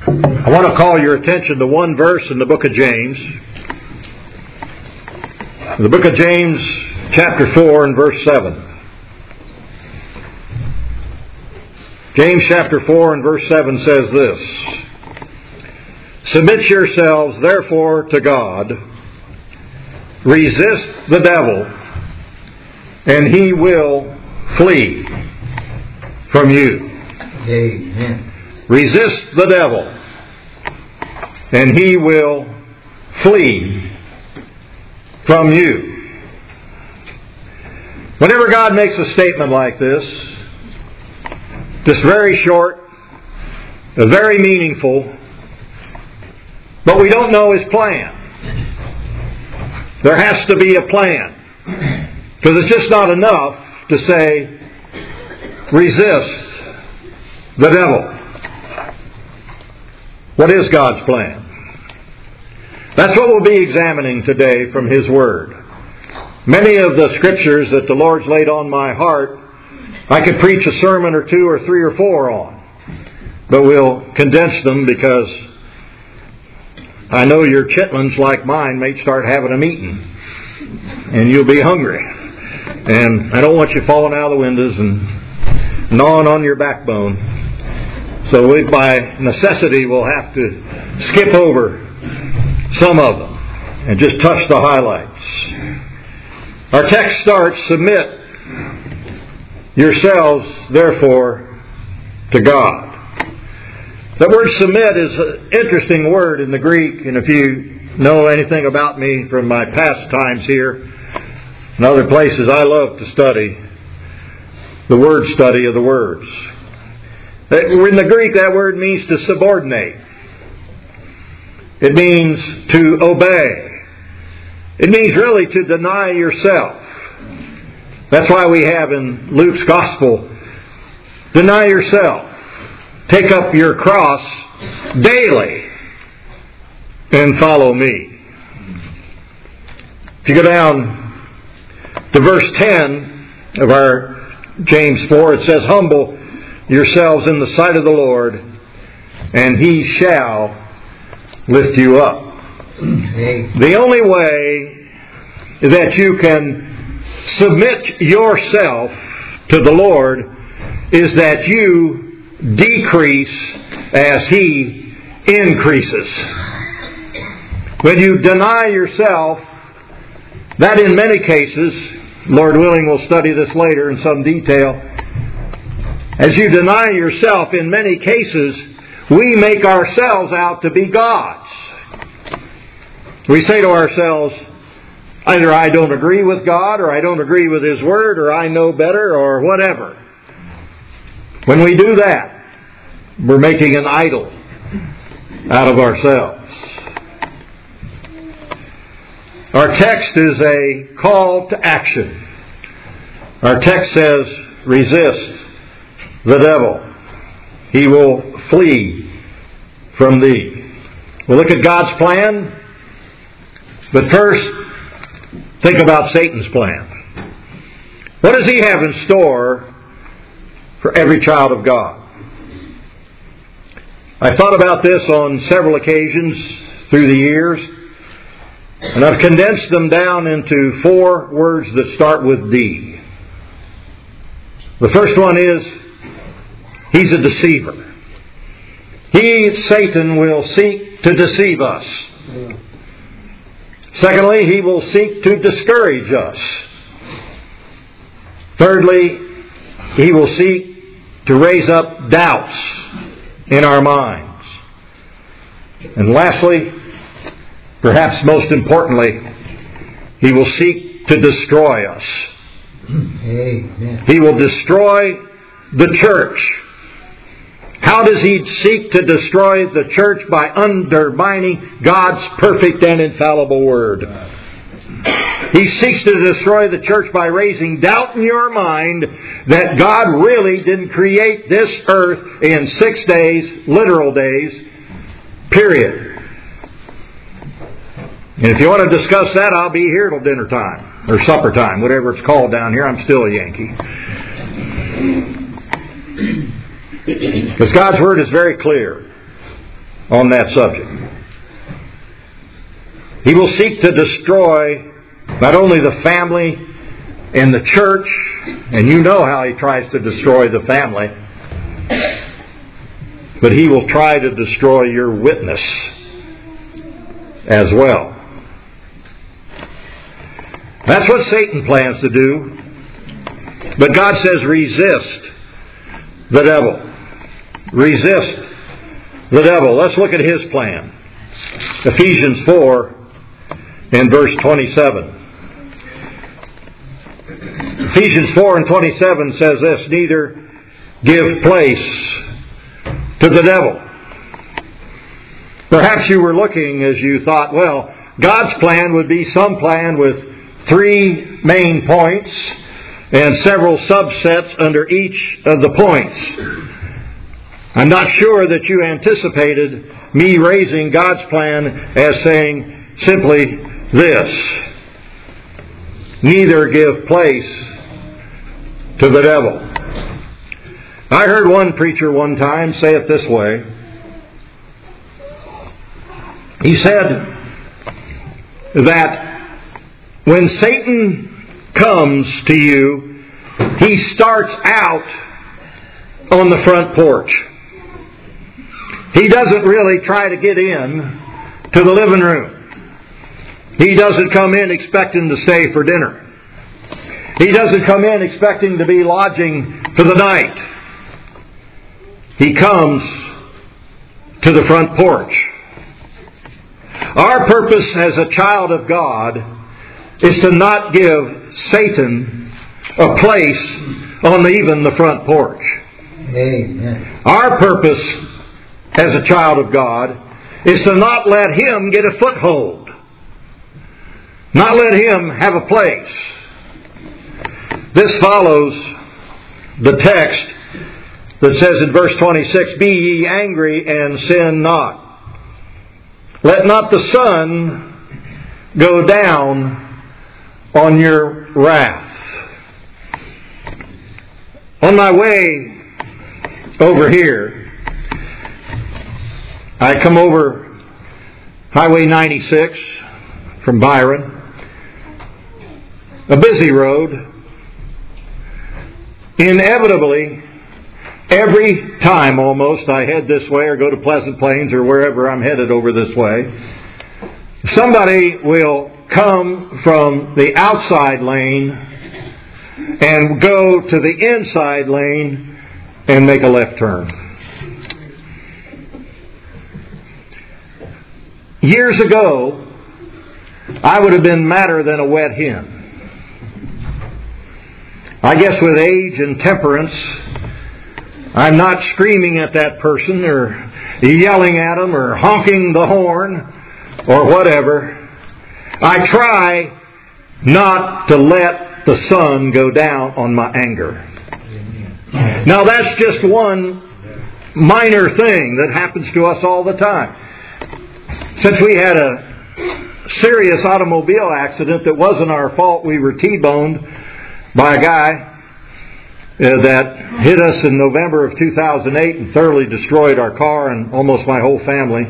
I want to call your attention to one verse in the book of James. The book of James, chapter 4 and verse 7. James chapter 4 and verse 7 says this: Submit yourselves therefore to God, resist the devil, and he will flee from you. Amen. Resist the devil, and he will flee from you. Whenever God makes a statement like this, just very short, very meaningful, but we don't know His plan. There has to be a plan. Because it's just not enough to say, resist the devil. What is God's plan? That's what we'll be examining today from His Word. Many of the scriptures that the Lord's laid on my heart, I could preach a sermon or two or three or four on. But we'll condense them because I know your chitlins like mine may start having a meeting. And you'll be hungry. And I don't want you falling out of the windows and gnawing on your backbone. So we, by necessity, will have to skip over some of them and just touch the highlights. Our text starts, submit yourselves, therefore, to God. The word submit is an interesting word in the Greek, and if you know anything about me from my past times here and other places, I love to study the word study of the words. In the Greek, that word means to subordinate. It means to obey. It means really to deny yourself. That's why we have in Luke's Gospel, deny yourself. Take up your cross daily and follow me. If you go down to verse 10 of our James 4, it says, Humble yourselves in the sight of the Lord, and He shall lift you up. The only way that you can submit yourself to the Lord is that you decrease as He increases. When you deny yourself, that in many cases, Lord willing, we'll study this later in some detail. As you deny yourself, in many cases, we make ourselves out to be gods. We say to ourselves, either I don't agree with God, or I don't agree with His Word, or I know better, or whatever. When we do that, we're making an idol out of ourselves. Our text is a call to action. Our text says, resist the devil. He will flee from thee. We'll look at God's plan. But first, think about Satan's plan. What does he have in store for every child of God? I thought about this on several occasions through the years, and I've condensed them down into 4 words that start with D. The first one is, he's a deceiver. Satan, will seek to deceive us. Secondly, he will seek to discourage us. Thirdly, he will seek to raise up doubts in our minds. And lastly, perhaps most importantly, he will seek to destroy us. Amen. He will destroy the church. How does he seek to destroy the church? By undermining God's perfect and infallible Word. He seeks to destroy the church by raising doubt in your mind that God really didn't create this earth in 6 days, literal days, period. And if you want to discuss that, I'll be here till dinner time, or supper time, whatever it's called down here. I'm still a Yankee. Because God's Word is very clear. on that subject. He will seek to destroy not only the family and the church, and you know how he tries to destroy the family, but he will try to destroy your witness as well. That's what Satan plans to do. But God says resist the devil. Resist the devil. Let's look at his plan. Ephesians 4 and verse 27. Ephesians 4 and 27 says this, neither give place to the devil. Perhaps you were looking as you thought, well, God's plan would be some plan with 3 main points and several subsets under each of the points. I'm not sure that you anticipated me raising God's plan as saying simply this: neither give place to the devil. I heard one preacher one time say it this way. He said that when Satan comes to you, he starts out on the front porch. He doesn't really try to get in to the living room. He doesn't come in expecting to stay for dinner. He doesn't come in expecting to be lodging for the night. He comes to the front porch. Our purpose as a child of God is to not give Satan a place on even the front porch. Amen. Our purpose as a child of God is to not let him get a foothold. Not let him have a place. This follows the text that says in verse 26, be ye angry and sin not. Let not the sun go down on your wrath. On my way over here, I come over Highway 96 from Byron. A busy road. Inevitably, every time almost I head this way or go to Pleasant Plains or wherever I'm headed over this way, somebody will come from the outside lane and go to the inside lane and make a left turn. Years ago, I would have been madder than a wet hen. I guess with age and temperance, I'm not screaming at that person or yelling at them or honking the horn or whatever. I try not to let the sun go down on my anger. Now that's just one minor thing that happens to us all the time. Since we had a serious automobile accident that wasn't our fault, we were T-boned by a guy that hit us in November of 2008 and thoroughly destroyed our car and almost my whole family.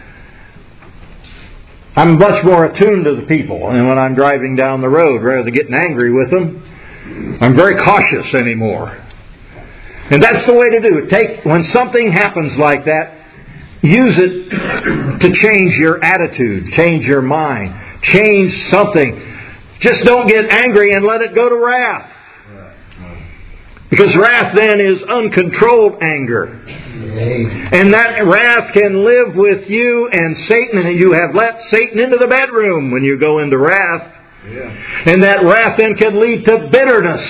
I'm much more attuned to the people, and when I'm driving down the road, rather than getting angry with them, I'm very cautious anymore. And that's the way to do it. When something happens like that, use it to change your attitude, change your mind, change something. Just don't get angry and let it go to wrath. Because wrath then is uncontrolled anger. And that wrath can live with you and Satan, and you have let Satan into the bedroom when you go into wrath. And that wrath then can lead to bitterness.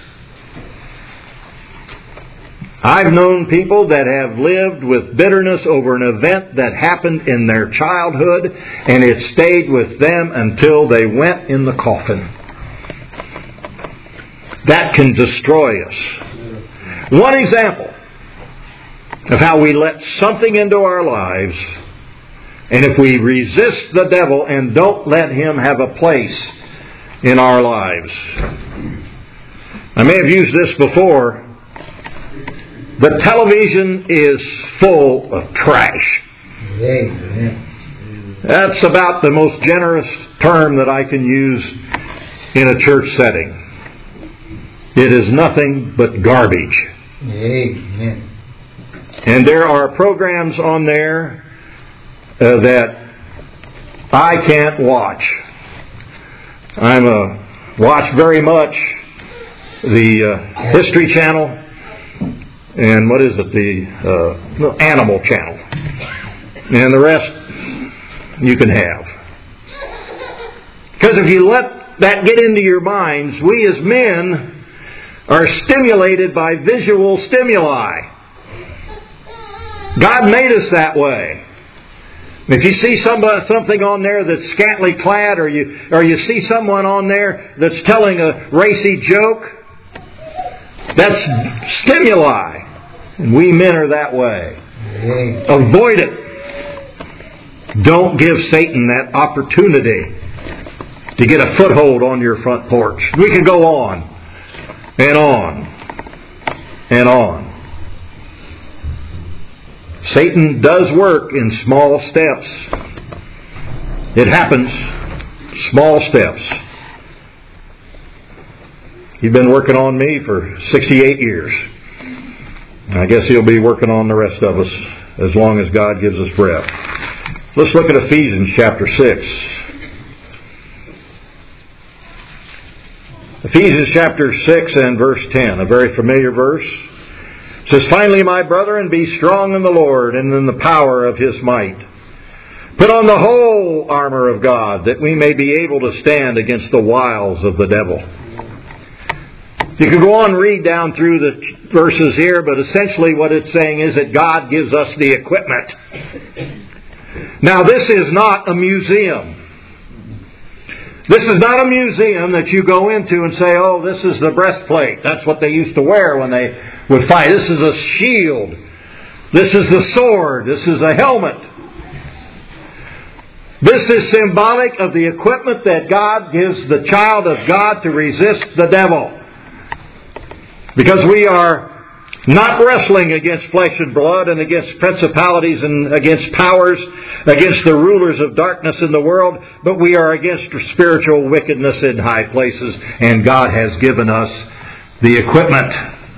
I've known people that have lived with bitterness over an event that happened in their childhood, and it stayed with them until they went in the coffin. That can destroy us. One example of how we let something into our lives, and if we resist the devil and don't let him have a place in our lives. I may have used this before. The television is full of trash. Amen. That's about the most generous term that I can use in a church setting. It is nothing but garbage. Amen. And there are programs on there that I can't watch. Watch very much the History Channel and what is it, the Animal Channel. And the rest you can have. Because if you let that get into your minds, we as men are stimulated by visual stimuli. God made us that way. If you see something on there that's scantily clad, or you see someone on there that's telling a racy joke, that's stimuli. And we men are that way. Avoid it. Don't give Satan that opportunity to get a foothold on your front porch. We can go on and on and on. Satan does work in small steps. It happens. Small steps. He's been working on me for 68 years. I guess he'll be working on the rest of us as long as God gives us breath. Let's look at Ephesians chapter 6. Ephesians chapter 6 and verse 10, a very familiar verse. It says, "Finally, my brethren, be strong in the Lord and in the power of His might. Put on the whole armor of God, that we may be able to stand against the wiles of the devil." You can go on and read down through the verses here, but essentially what it's saying is that God gives us the equipment. Now, this is not a museum. This is not a museum that you go into and say, oh, this is the breastplate. That's what they used to wear when they would fight. This is a shield. This is the sword. This is a helmet. This is symbolic of the equipment that God gives the child of God to resist the devil. Because we are not wrestling against flesh and blood and against principalities and against powers, against the rulers of darkness in the world, but we are against spiritual wickedness in high places, and God has given us the equipment.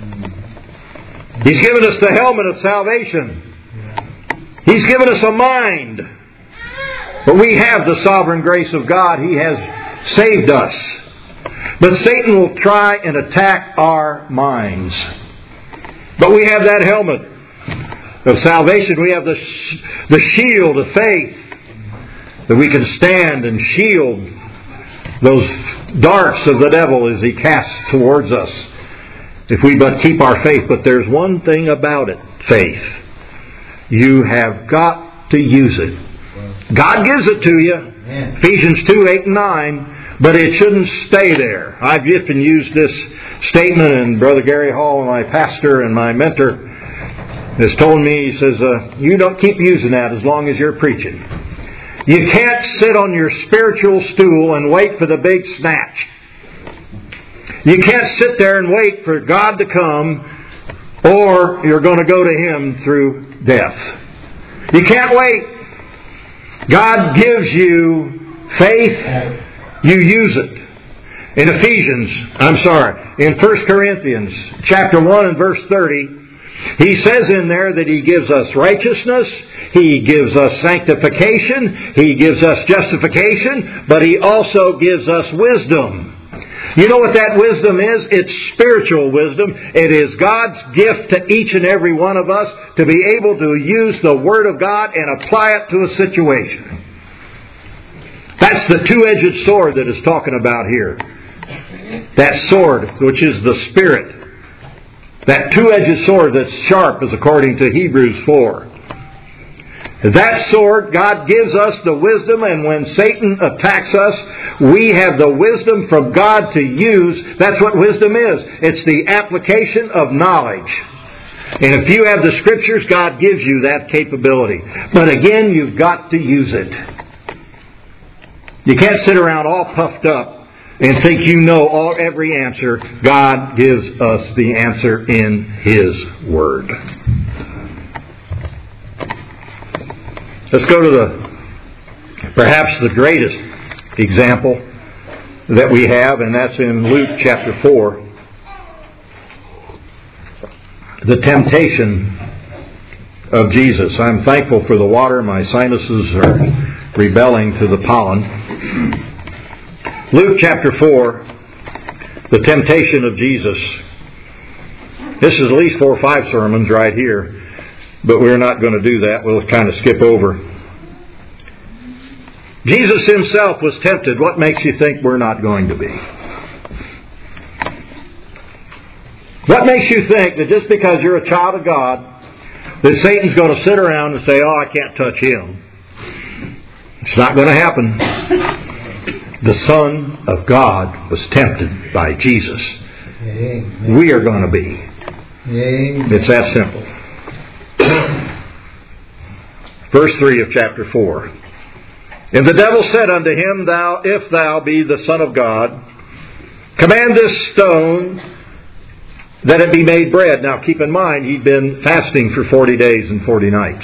He's given us the helmet of salvation. He's given us a mind. But we have the sovereign grace of God. He has saved us. But Satan will try and attack our minds. But we have that helmet of salvation. We have the shield of faith, that we can stand and shield those darts of the devil as he casts towards us, if we but keep our faith. But there's one thing about it, faith. You have got to use it. God gives it to you. Amen. Ephesians 2, 8 and 9. But it shouldn't stay there. I've often used this statement, and Brother Gary Hall, my pastor and my mentor, has told me, he says, you don't keep using that as long as you're preaching. You can't sit on your spiritual stool and wait for the big snatch. You can't sit there and wait for God to come, or you're going to go to Him through death. You can't wait. God gives you faith. You use it. In in 1 Corinthians chapter 1 and verse 30, he says in there that He gives us righteousness, He gives us sanctification, He gives us justification, but He also gives us wisdom. You know what that wisdom is? It's spiritual wisdom. It is God's gift to each and every one of us to be able to use the Word of God and apply it to a situation. That's the two-edged sword that it's talking about here. That sword, which is the Spirit. That two-edged sword that's sharp, as according to Hebrews 4. That sword, God gives us the wisdom, and when Satan attacks us, we have the wisdom from God to use. That's what wisdom is. It's the application of knowledge. And if you have the Scriptures, God gives you that capability. But again, you've got to use it. You can't sit around all puffed up and think you know every answer. God gives us the answer in His Word. Let's go to perhaps the greatest example that we have, and that's in Luke chapter 4. The temptation of Jesus. I'm thankful for the water. My sinuses are rebelling to the pollen. Luke chapter 4, the temptation of Jesus. This is at least 4 or 5 sermons right here, but we're not going to do that. We'll kind of skip over. Jesus himself was tempted. What makes you think we're not going to be? What makes you think that just because you're a child of God, that Satan's going to sit around and say, oh, I can't touch him? It's not going to happen. The Son of God was tempted by Jesus. Amen. We are going to be. Amen. It's that simple. Verse 3 of chapter 4. And the devil said unto him, if thou be the Son of God, command this stone that it be made bread. Now keep in mind, he'd been fasting for 40 days and 40 nights.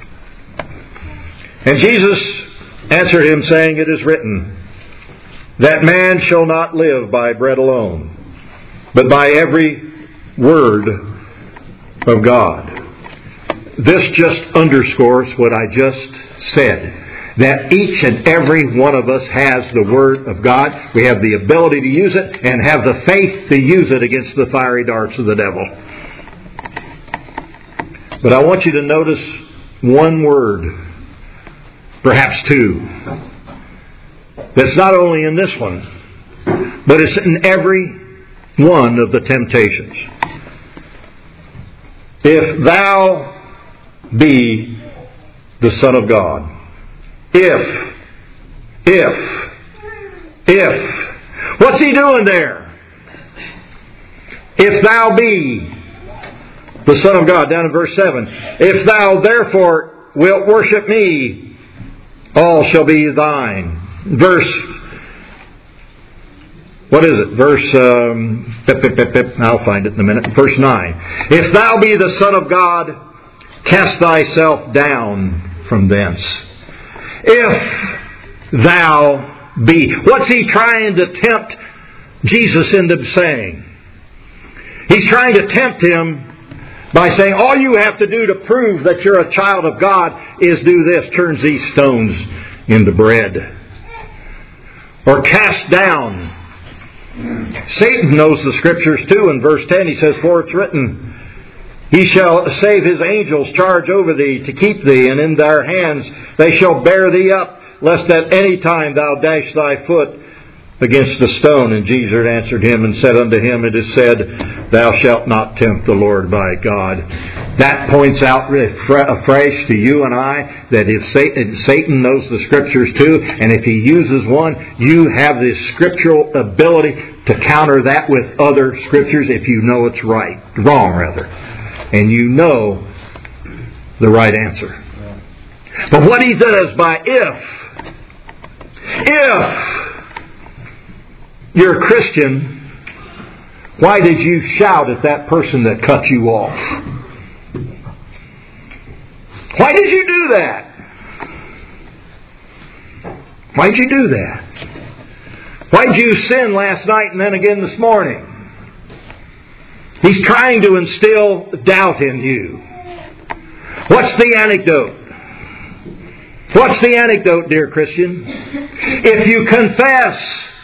And Jesus answered him, saying, it is written, that man shall not live by bread alone, but by every word of God. This just underscores what I just said. That each and every one of us has the Word of God. We have the ability to use it and have the faith to use it against the fiery darts of the devil. But I want you to notice one word, perhaps 2, that's not only in this one, but it's in every one of the temptations. If thou be the Son of God. If. What's he doing there? If thou be the Son of God, down in verse 7. If thou therefore wilt worship me, all shall be thine. Verse, what is it? Verse, I'll find it in a minute. Verse 9. If thou be the Son of God, cast thyself down from thence. If thou be. What's he trying to tempt Jesus into saying? He's trying to tempt him by saying, all you have to do to prove that you're a child of God is do this, turn these stones into bread. Or cast down. Satan knows the Scriptures too. In verse 10 he says, for it's written, he shall save his angels charge over thee to keep thee, and in their hands they shall bear thee up, lest at any time thou dash thy foot against a stone. And Jesus answered him and said unto him, it is said, thou shalt not tempt the Lord thy God. That points out afresh to you and I that if Satan knows the Scriptures too, and if he uses one, you have this scriptural ability to counter that with other Scriptures if you know it's wrong rather. And you know the right answer. But what he says by if you're a Christian, why did you shout at that person that cut you off? Why did you do that? Why did you do that? Why did you sin last night and then again this morning? He's trying to instill doubt in you. What's the antidote? What's the antidote, dear Christian? If you confess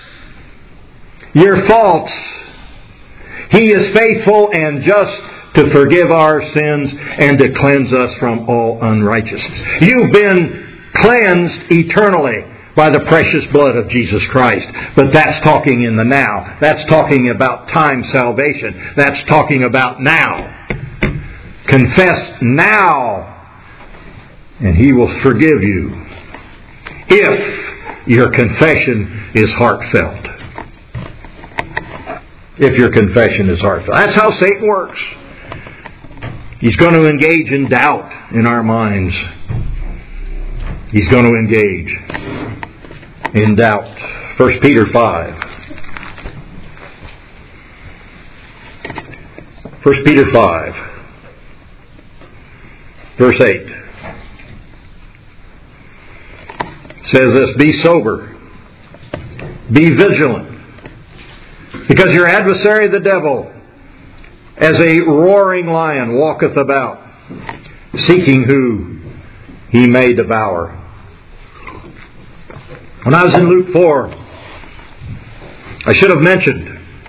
your faults, He is faithful and just to forgive our sins and to cleanse us from all unrighteousness. You've been cleansed eternally by the precious blood of Jesus Christ. But that's talking in the now. That's talking about time salvation. That's talking about now. Confess now, and He will forgive you if your confession is heartfelt. If your confession is heartfelt. That's how Satan works. He's going to engage in doubt in our minds. He's going to engage in doubt. 1 Peter 5. 1 Peter 5. Verse 8. says this, be sober, be vigilant, because your adversary the devil, as a roaring lion, walketh about, seeking who he may devour. When I was in Luke 4, I should have mentioned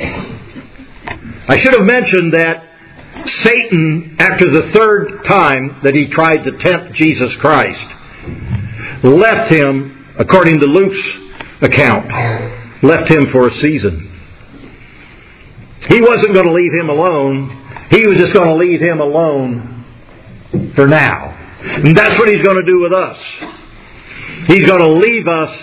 that Satan, after the third time that he tried to tempt Jesus Christ, left him, according to Luke's account, left him for a season. He wasn't going to leave him alone. He was just going to leave him alone for now. And that's what he's going to do with us. He's going to leave us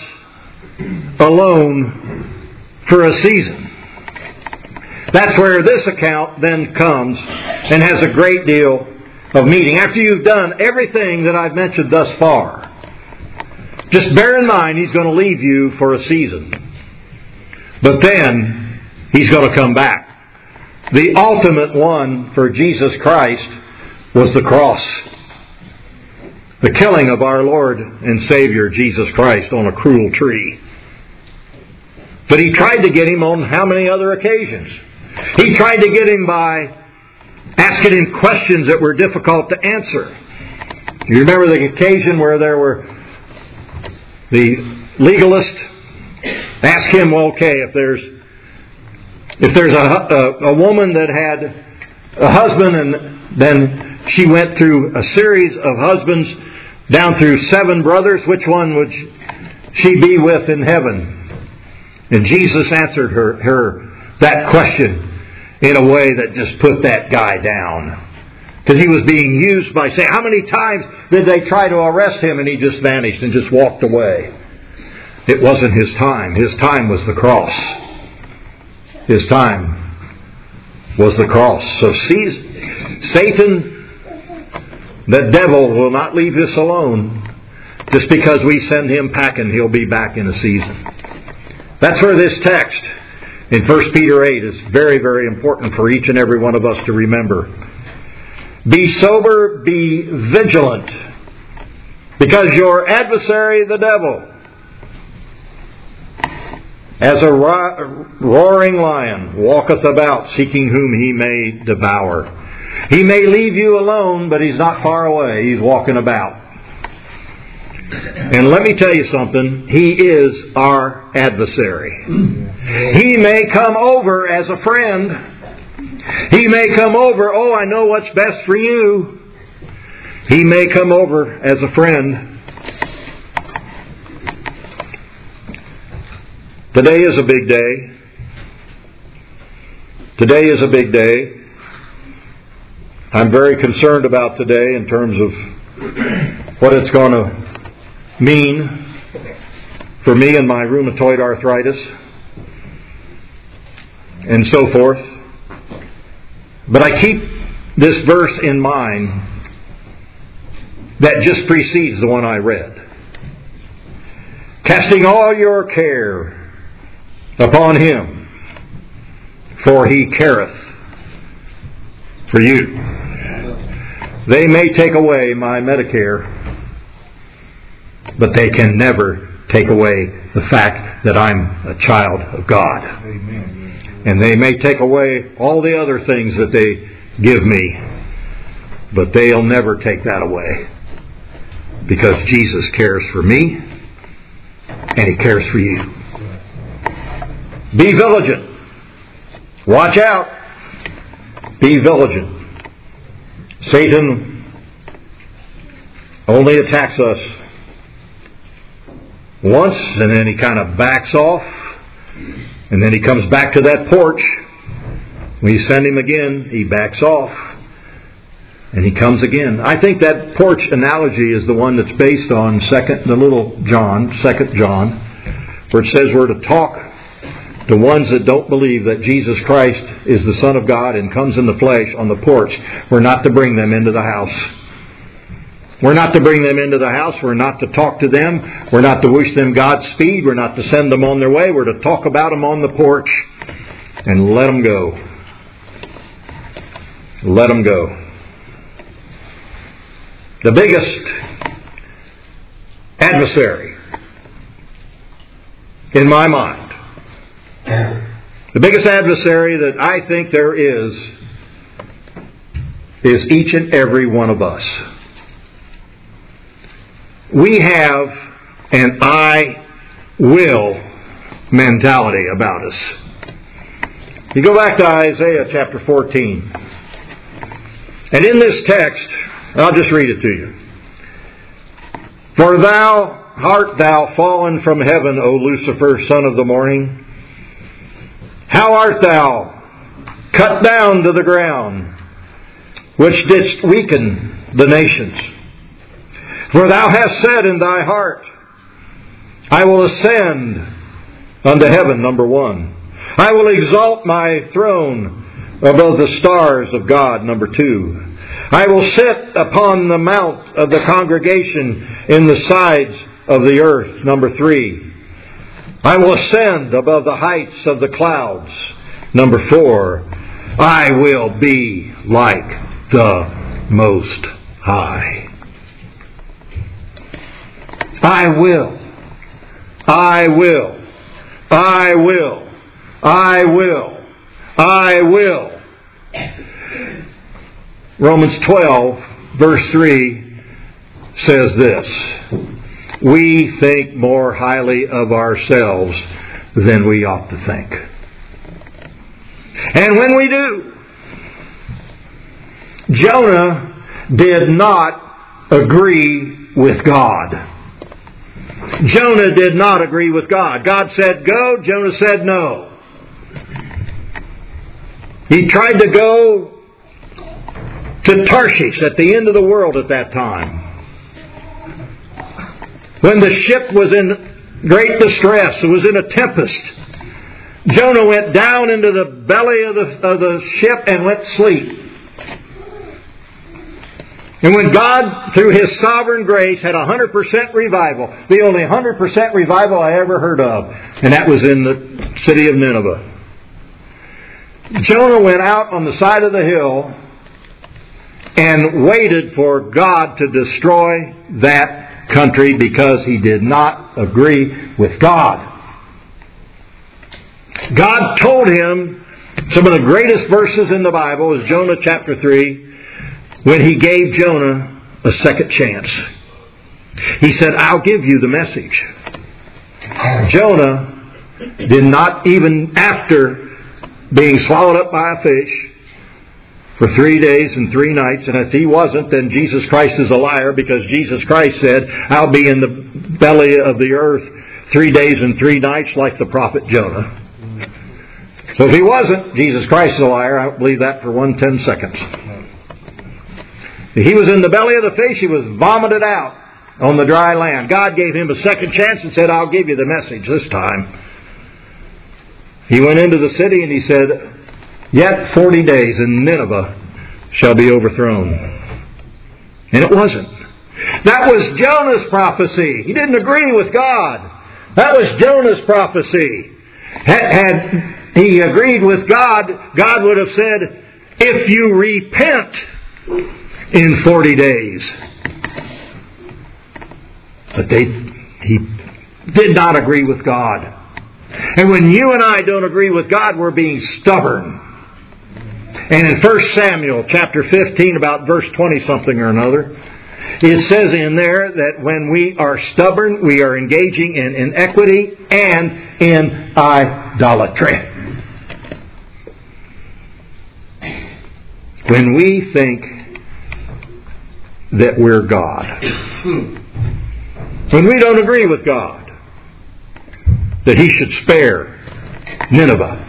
alone for a season. That's where this account then comes and has a great deal of meaning. After you've done everything that I've mentioned thus far, just bear in mind he's going to leave you for a season. But then he's going to come back. The ultimate one for Jesus Christ was the cross. The killing of our Lord and Savior Jesus Christ on a cruel tree. But he tried to get him on how many other occasions? He tried to get him by asking him questions that were difficult to answer. You remember the occasion where there were the legalist asked him, well, okay, if there's a woman that had a husband and then she went through a series of husbands down through 7 brothers, which one would she be with in heaven? And Jesus answered her that question in a way that just put that guy down. Because he was being used by saying, how many times did they try to arrest him and he just vanished and just walked away? It wasn't his time. His time was the cross. His time was the cross. So Satan, the devil, will not leave us alone. Just because we send him packing, he'll be back in a season. That's where this text in 1 Peter 8 is very, very important for each and every one of us to remember. Be sober, be vigilant, because your adversary, the devil, as a roaring lion, walketh about, seeking whom he may devour. He may leave you alone, but he's not far away. He's walking about. And let me tell you something. He is our adversary. He may come over as a friend. He may come over, oh, I know what's best for you. He may come over as a friend. Today is a big day. Today is a big day. I'm very concerned about today in terms of what it's going to mean for me and my rheumatoid arthritis and so forth. But I keep this verse in mind that just precedes the one I read. Casting all your care upon him, for he careth for you. They may take away my Medicare, but they can never take away the fact that I'm a child of God. Amen. And they may take away all the other things that they give me, but they'll never take that away, because Jesus cares for me and he cares for you. Be vigilant. Watch out. Be vigilant. Satan only attacks us once, and then he kind of backs off, and then he comes back to that porch. We send him again, he backs off, and he comes again. I think that porch analogy is the one that's based on 2 John, where it says we're to talk to ones that don't believe that Jesus Christ is the Son of God and comes in the flesh on the porch. We're not to bring them into the house. We're not to bring them into the house. We're not to talk to them. We're not to wish them Godspeed. We're not to send them on their way. We're to talk about them on the porch and let them go. Let them go. The biggest adversary in my mind. The biggest adversary that I think there is each and every one of us. We have an I will mentality about us. You go back to Isaiah chapter 14. And in this text, I'll just read it to you. For art thou fallen from heaven, O Lucifer, son of the morning? How art thou cut down to the ground, which didst weaken the nations? For thou hast said in thy heart, I will ascend unto heaven, number one. I will exalt my throne above the stars of God, number two. I will sit upon the mount of the congregation in the sides of the earth, number three. I will ascend above the heights of the clouds, number four. I will be like the Most High. I will. I will. I will. I will. I will. Romans 12, verse 3 says this. We think more highly of ourselves than we ought to think. And when we do, Jonah did not agree with God. Jonah did not agree with God. God said go, Jonah said no. He tried to go to Tarshish at the end of the world at that time. When the ship was in great distress, it was in a tempest. Jonah went down into the belly of the ship and went to sleep. And when God, through His sovereign grace, had 100% revival, the only 100% revival I ever heard of, and that was in the city of Nineveh. Jonah went out on the side of the hill and waited for God to destroy that country because he did not agree with God. God told him, some of the greatest verses in the Bible is Jonah chapter 3, when He gave Jonah a second chance. He said, I'll give you the message. Jonah did not, even after being swallowed up by a fish for 3 days and 3 nights, and if he wasn't, then Jesus Christ is a liar, because Jesus Christ said, I'll be in the belly of the earth 3 days and 3 nights like the prophet Jonah. So if he wasn't, Jesus Christ is a liar. I don't believe that for 1/10 seconds. He was in the belly of the fish. He was vomited out on the dry land. God gave him a second chance and said, I'll give you the message this time. He went into the city and he said, yet 40 days and Nineveh shall be overthrown. And it wasn't. That was Jonah's prophecy. He didn't agree with God. That was Jonah's prophecy. Had he agreed with God, God would have said, if you repent in 40 days. But he did not agree with God. And when you and I don't agree with God, we're being stubborn. And in 1 Samuel chapter 15, about verse 20-something or another, it says in there that when we are stubborn, we are engaging in inequity and in idolatry. When we think that we're God. When we don't agree with God that He should spare Nineveh.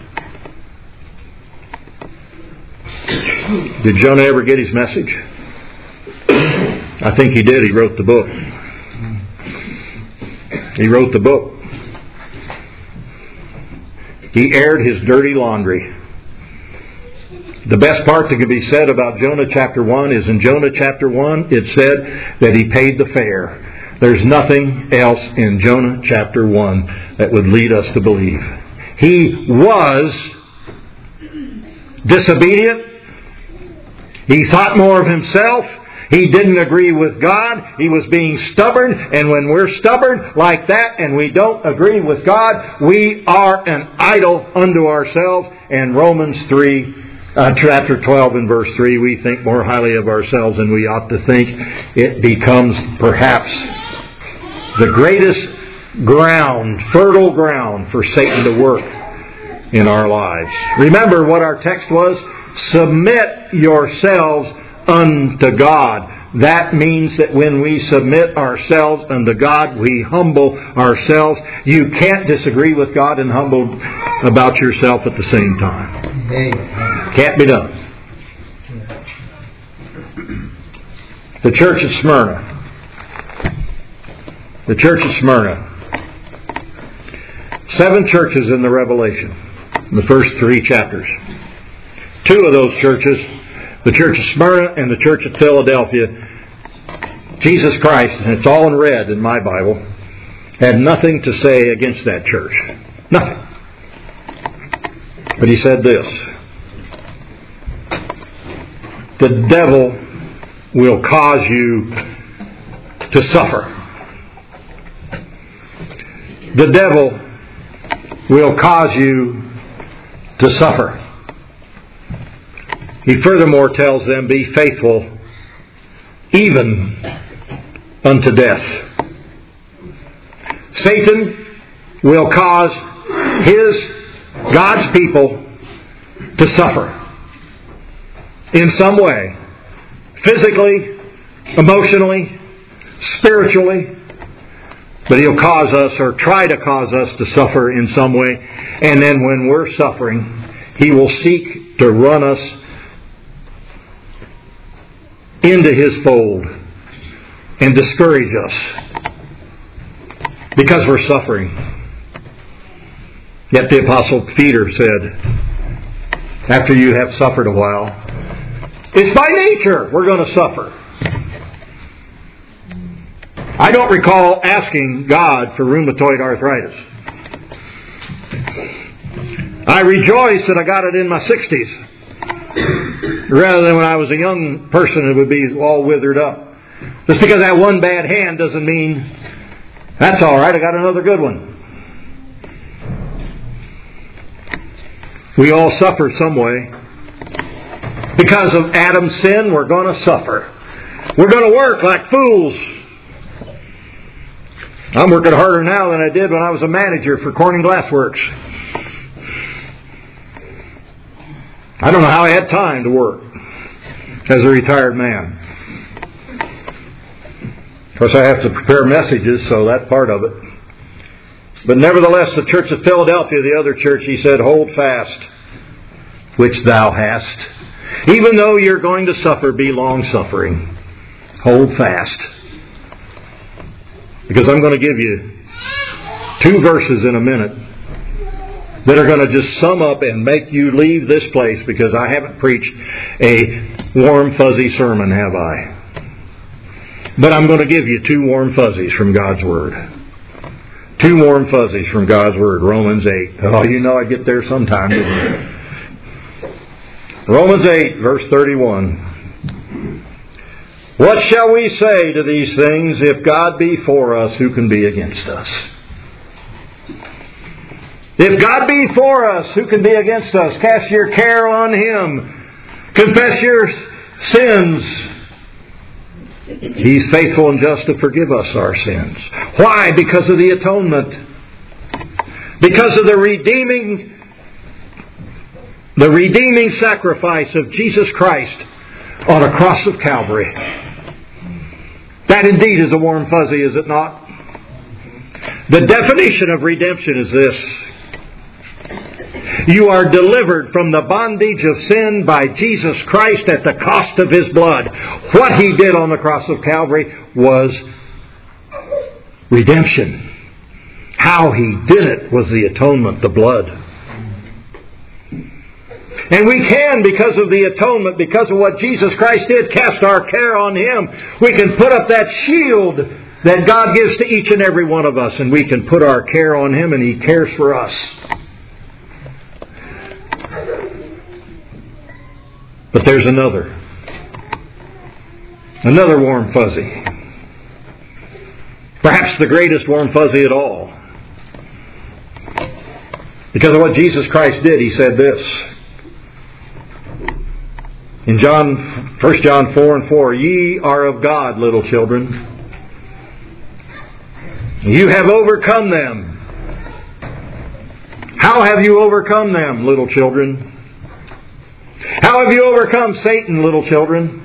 Did Jonah ever get his message? I think he did. He wrote the book. He wrote the book. He aired his dirty laundry. The best part that can be said about Jonah chapter 1 is in Jonah chapter 1 it said that he paid the fare. There's nothing else in Jonah chapter 1 that would lead us to believe. He was disobedient. He thought more of himself. He didn't agree with God. He was being stubborn. And when we're stubborn like that and we don't agree with God, we are an idol unto ourselves. And Romans 3, chapter 12 and verse 3, we think more highly of ourselves than we ought to think. It becomes perhaps the greatest ground, fertile ground for Satan to work in our lives. Remember what our text was? Submit yourselves unto God. That means that when we submit ourselves unto God, we humble ourselves. You can't disagree with God and humble about yourself at the same time. Can't be done. The church of Smyrna. The church of Smyrna. 7 churches in the Revelation, in the first 3 chapters. 2 of those churches, the church of Smyrna and the church of Philadelphia, Jesus Christ, and it's all in red in my Bible, had nothing to say against that church. Nothing. But He said this: the devil will cause you to suffer. The devil will cause you to suffer. He furthermore tells them, be faithful even unto death. Satan will cause God's people to suffer in some way. Physically, emotionally, spiritually. But he'll cause us, or try to cause us, to suffer in some way. And then when we're suffering, he will seek to run us into his fold and discourage us because we're suffering. Yet the Apostle Peter said, after you have suffered a while, it's by nature we're going to suffer. I don't recall asking God for rheumatoid arthritis. I rejoice that I got it in my 60s. Rather than when I was a young person, it would be all withered up. Just because I have one bad hand doesn't mean that's all right, I got another good one. We all suffer some way. Because of Adam's sin, we're going to suffer. We're going to work like fools. I'm working harder now than I did when I was a manager for Corning Glass Works. I don't know how I had time to work as a retired man. Of course, I have to prepare messages, so that's part of it. But nevertheless, the church of Philadelphia, the other church, he said, hold fast, which thou hast. Even though you're going to suffer, be long-suffering. Hold fast. Because I'm going to give you 2 verses in a minute that are going to just sum up and make you leave this place, because I haven't preached a warm, fuzzy sermon, have I? But I'm going to give you 2 warm fuzzies from God's Word. 2 warm fuzzies from God's Word. Romans 8. Oh, you know I get there sometime, didn't you? Romans 8, verse 31. What shall we say to these things? If God be for us, who can be against us? If God be for us, who can be against us? Cast your care on Him. Confess your sins. He's faithful and just to forgive us our sins. Why? Because of the atonement. Because of the redeeming sacrifice of Jesus Christ on a cross of Calvary. That indeed is a warm fuzzy, is it not? The definition of redemption is this: you are delivered from the bondage of sin by Jesus Christ at the cost of His blood. What He did on the cross of Calvary was redemption. How He did it was the atonement, the blood. And we can, because of the atonement, because of what Jesus Christ did, cast our care on Him. We can put up that shield that God gives to each and every one of us, and we can put our care on Him, and He cares for us. But there's another. Another warm fuzzy. Perhaps the greatest warm fuzzy at all. Because of what Jesus Christ did, He said this. In 1 John 4:4, "Ye are of God, little children. You have overcome them." How have you overcome them, little children? How have you overcome Satan, little children?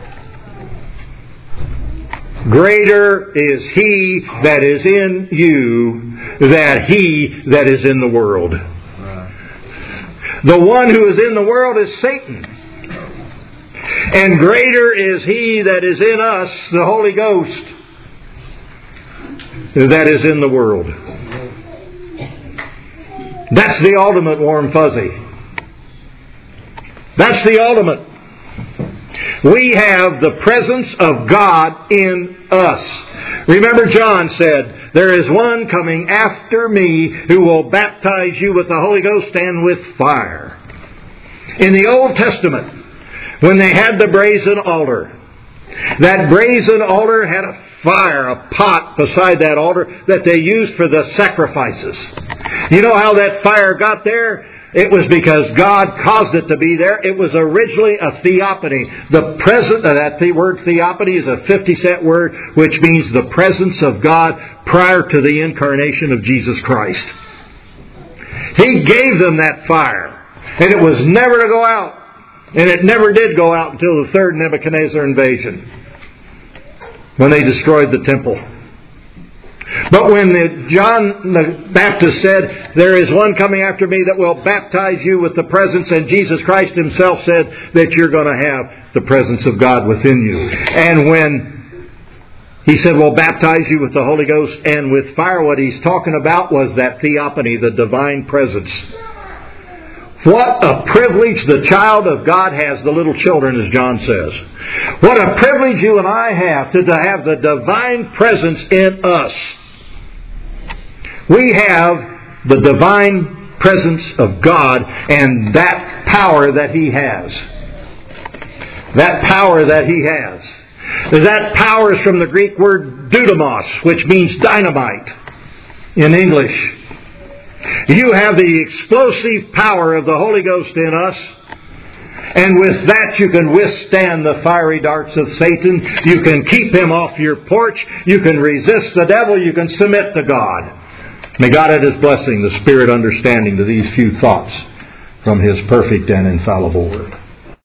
Greater is He that is in you than he that is in the world. The one who is in the world is Satan. And greater is He that is in us, the Holy Ghost, that is in the world. That's the ultimate warm fuzzy. That's the ultimate. We have the presence of God in us. Remember, John said, "There is one coming after me who will baptize you with the Holy Ghost and with fire." In the Old Testament, when they had the brazen altar, that brazen altar had a fire, a pot beside that altar that they used for the sacrifices. You know how that fire got there? It was because God caused it to be there. It was originally a theophany. That word theophany is a 50-cent word, which means the presence of God prior to the incarnation of Jesus Christ. He gave them that fire, and it was never to go out. And it never did go out until the third Nebuchadnezzar invasion, when they destroyed the temple. But when John the Baptist said, "There is one coming after me that will baptize you with the presence," and Jesus Christ Himself said that you're going to have the presence of God within you. And when He said, "We'll baptize you with the Holy Ghost and with fire," what He's talking about was that theophany, the divine presence. What a privilege the child of God has, the little children, as John says. What a privilege you and I have to have the divine presence in us. We have the divine presence of God and that power that He has. That power that He has. That power is from the Greek word dynamos, which means dynamite in English. You have the explosive power of the Holy Ghost in us. And with that you can withstand the fiery darts of Satan. You can keep him off your porch. You can resist the devil. You can submit to God. May God add His blessing, the Spirit understanding to these few thoughts from His perfect and infallible Word.